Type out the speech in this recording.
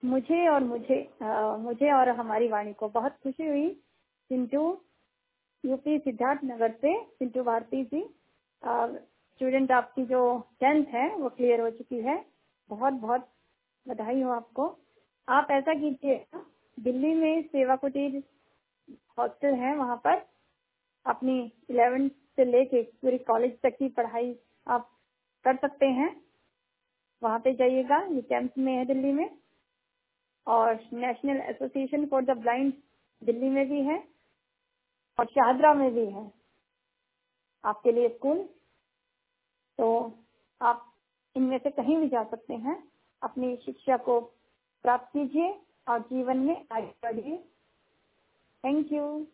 मुझे और हमारी वाणी को बहुत खुशी हुई। चिंटू यूपी सिद्धार्थ नगर से चिंटू भारती जी, स्टूडेंट आपकी जो 10th है वो क्लियर हो चुकी है। बहुत बहुत बधाई हो आपको। आप ऐसा कीजिए, दिल्ली में सेवा कुटीर हॉस्टल है, वहाँ पर अपनी 11th से लेके पूरी कॉलेज तक की पढ़ाई आप कर सकते हैं। वहाँ पे जाइएगा, ये कैंप में है दिल्ली में। और national association for the blind Delhi में भी है और शाहदरा में भी है आपके लिए स्कूल। तो आप इनमें से कहीं भी जा सकते हैं, अपनी शिक्षा को प्राप्त कीजिए और जीवन में आगे बढ़िए। Thank you.